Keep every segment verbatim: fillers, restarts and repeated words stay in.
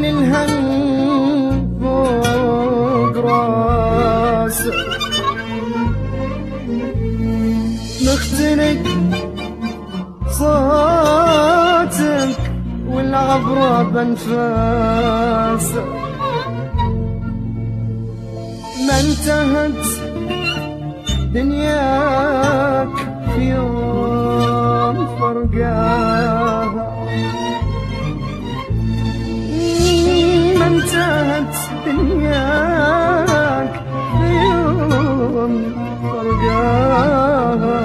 من الهم فوق راسك، نختنق صوتك والعبرة بانفاسك. ما انتهت دنياك في يوم فرقاها، ما انتهت دنياك في يوم فرقاها.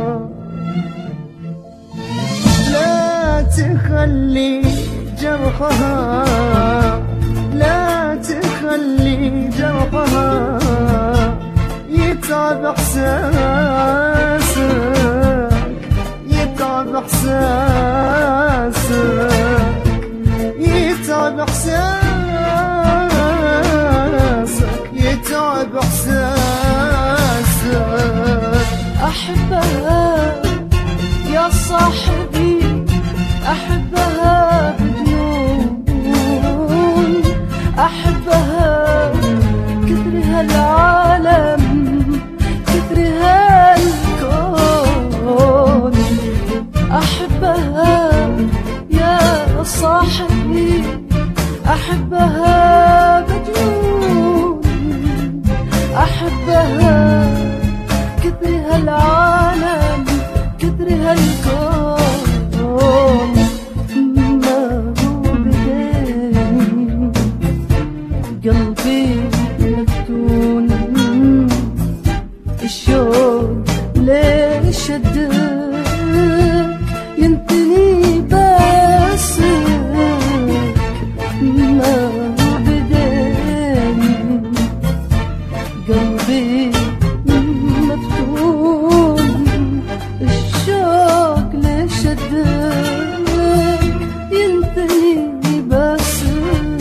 لا تخلي جرحها، لا تخلي جرحها يتعب احساسك، يتعب احساسك، يتعب احساسك، يتعب احساسك. احبها يا صاحبي، احبها بدون، احبها كثرها العالم، كثرها الكون. احبها يا صاحبي، احبها بدون، احبها كثرها العالم، كثرها الكون. ما هو بديني قلبي مفتون، الشوق ليش شدك ينتني باسك. ما هو بديني قلبي مفتون، الشوق ليش شدك ينتني باسك.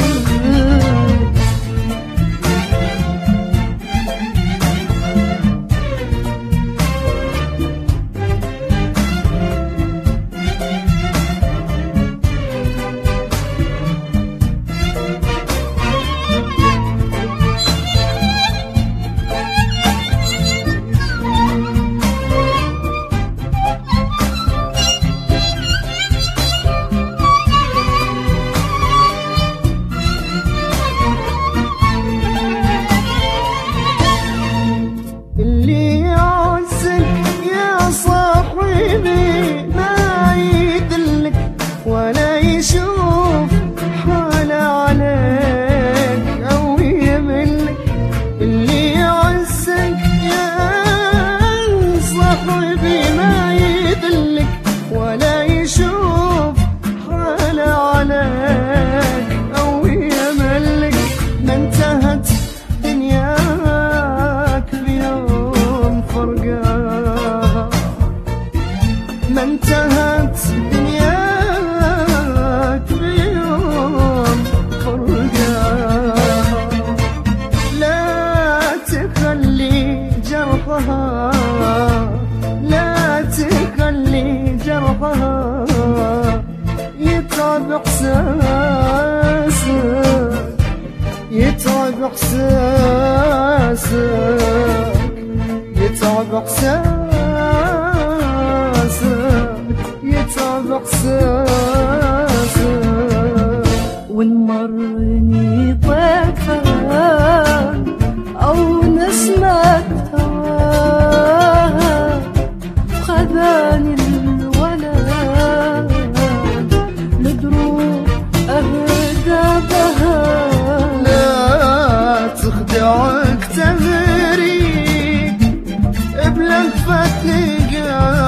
ما انتهت دنياك بيوم فرقاها. لا تخلي جرحها، لا تخلي جرحها يتعب احساسك، يتعب احساسك، يتعب احساسك، يتعب احساسك. ونمرني ضيفان او نسمة هواها، خذاني الولد لدروب اهدى بها. لا تخدعك تغريك بلفة نقاش،